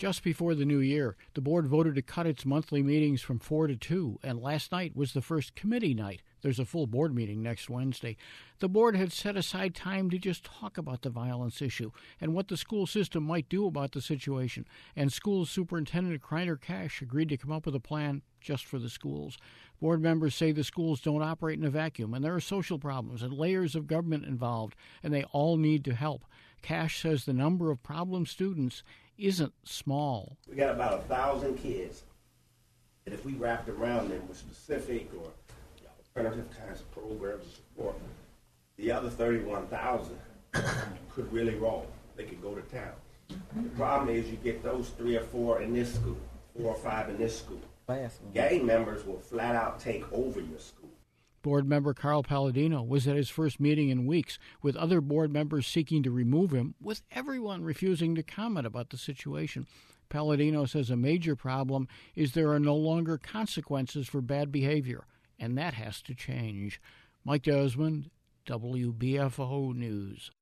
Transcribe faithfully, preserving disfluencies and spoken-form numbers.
Just before the new year, the board voted to cut its monthly meetings from four to two, and last night was the first committee night. There's a full board meeting next Wednesday. The board had set aside time to just talk about the violence issue and what the school system might do about the situation, and School Superintendent Kreiner Cash agreed to come up with a plan just for the schools. Board members say the schools don't operate in a vacuum, and there are social problems and layers of government involved, and they all need to help. Cash says the number of problem students isn't small. We got about a thousand kids, and if we wrapped around them with specific or alternative kinds of programs and support, the other thirty-one thousand could really roll. They could go to town. The problem is you get those three or four in this school, four or five in this school. Gang members will flat out take over your school. Board member Carl Palladino was at his first meeting in weeks, with other board members seeking to remove him, with everyone refusing to comment about the situation. Palladino says a major problem is there are no longer consequences for bad behavior, and that has to change. Mike Desmond, W B F O News.